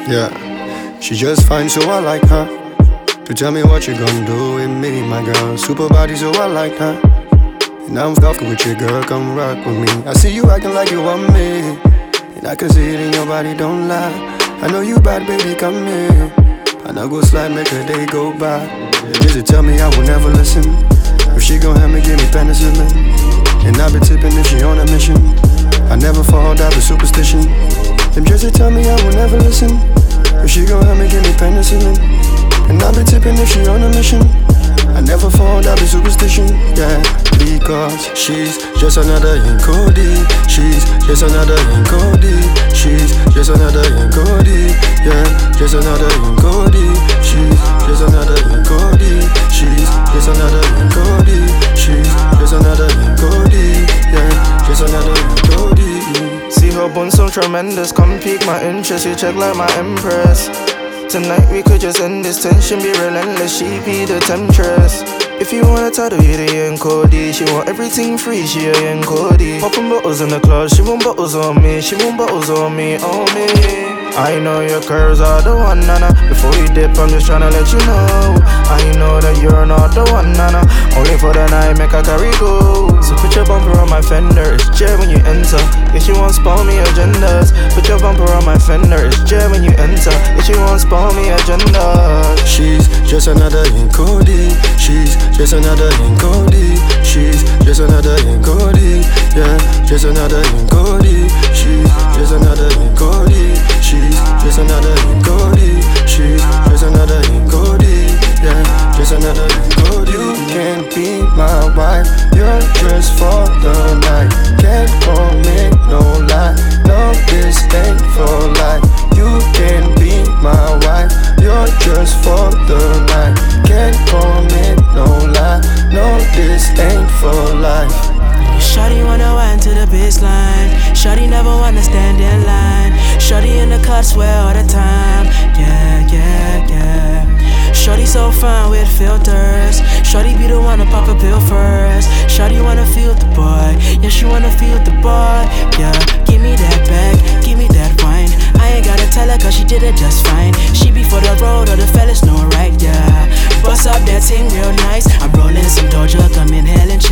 Yeah, she just fine, so I like her. To tell me what you gonna do with me, my girl. Super body, so I like her. And I'm fucking with you, girl, come rock with me. I see you acting like you want me, and I can see it in your body, don't lie. I know you bad, baby, come here. And I go slide, make a day go by. Just tell me I will never listen. If she gon' have me, give me penicillin. And I be tipping if she on a mission. I never fall down to superstition. Them just tell me I will never listen. If she gon' have me, give me penicillin. And I be tipping if she on a mission. I never fall down to superstition, yeah. Because she's just another Cody. She's just another Cody. She's just another Cody. Yeah, just another Cody. She's just another Cody. She's just another Cody. She's just another Cody. Yeah, just another Cody. See her bone so tremendous, come pique my interest. You check like my empress. Tonight we could just end this tension, be relentless. She be the temptress. If you want a tattoo, you the young Cody. She want everything free, she a young Cody. Popping bottles in the club, she want bottles on me. She want bottles on me, on me. I know your curves are the one, nana. Before we dip, I'm just tryna let you know. I know that you're not the one, nana. Only for the night, make a carry go. So put your bumper on my fender, it's jet when you enter. If you want spawn me agendas, put your bumper on my fender, it's jet when you enter. If you want spawn me agendas. She's just another Cody. She's just another Cody. She's just another Cody. Yeah, just another Cody. She's just another Cody. She's just another Cody. She's just another Cody. Yeah, just another Cody. You can't be my wife. You're just for the night. Can't commit no lie. No, this ain't for life. You can't be my wife. You're just for the night. Can't commit no lie. No, this ain't for life. Shawty wanna wine to the baseline. Shawty never wanna stand in line. Shawty in the cut, swear all the time. Yeah, yeah, yeah. Shawty so fine with filters. Shawty be the one to pop a pill first. Shawty wanna feel the boy. Yeah, she wanna feel the boy. Yeah, give me that back, give me that wine. I ain't gotta tell her cause she did it just fine. She be for the road or the fellas know right, yeah. Bust up that thing real nice. I'm rolling some Doja, come inhale and